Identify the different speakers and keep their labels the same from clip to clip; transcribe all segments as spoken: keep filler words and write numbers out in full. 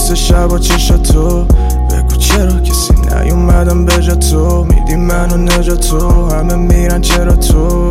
Speaker 1: میبوسه شب و چشا تو. بگو چرا کسی نیومدم به جا تو، میدی منو نجا تو، همه میرن چرا تو.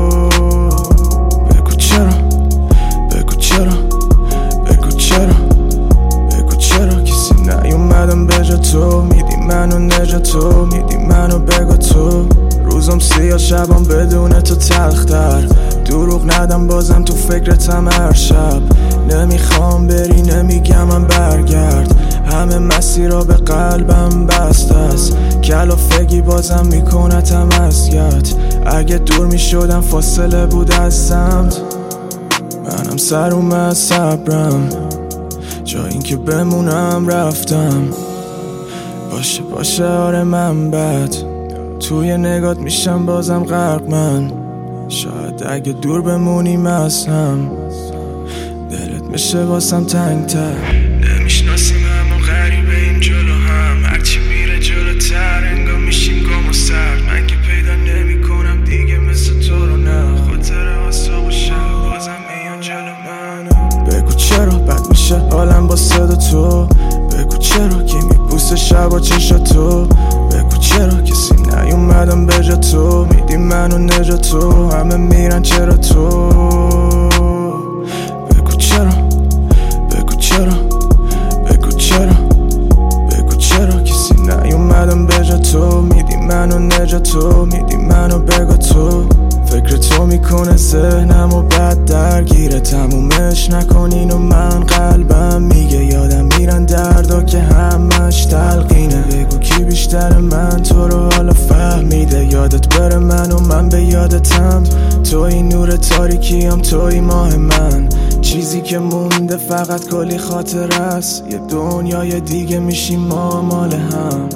Speaker 1: بگو چرا بگو چرا بگو چرا بگو چرا کسی نیومدم به جا تو، میدی منو نجا تو، میدی منو بگو تو. روزم سیاه شبم بدون تو تلختر، دروغ ندم بازم تو فکرتم هر شب. نمیخوام بری نمیگم من برگرد، همه مسیرها به قلبم بسته است. کلافگی بازم میکنتم اذیت، اگه دور میشدم فاصله بود از سمت. منم سروم از صبرم، جا این که بمونم رفتم. باشه باشه آره من بد، توی نگات میشم بازم غرق من. شاید اگه دور بمونیم از هم، دلت میشه واسم تنگ تر. نمیشناسیم همون غریبه این جلو هم، هرچی میره جلوتر انگار میشیم گم و سرد. من که پیدا نمی کنم دیگه مثل تو رو، نه خاطره ها صبح و شب بازم میان جلو من. بگو چرا بد میشه حالم با صدا تو، بگو چرا کی میبوسه شب و چشا تو. بگو چرا کسی نیومدم به جا تو، میدی منو نجا تو، همه میرن چرا تو. بگو چرا بگو چرا بگو چرا بگو چرا کسی نیومدم به جا تو، میدی منو نجا تو، میدی منو بگو تو. فکر تو میکنه ذهنم و بد درگیره، تمومش نکنین و من قلبم میگه یادم میرن دردا که همش تلقینه. بگو کی بیشتر من تو رو حالا فهمیده، یادت بره من و من به یادتم. توی نور تاریکیم توی ماه من، چیزی که مونده فقط کلی خاطر است. یه دنیای دیگه میشیم ما مال هم.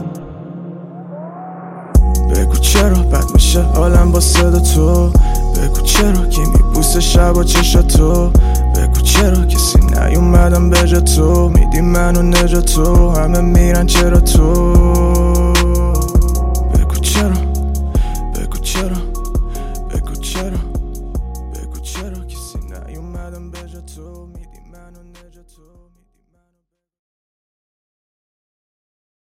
Speaker 1: بگو چرا بد میشه حالم با صدا تو، بگو چرا کی میبوسه شب و چشا تو. بگو چرا کسی نیومدم به جا تو، میدی منو نجا تو، همه میرن چرا تو.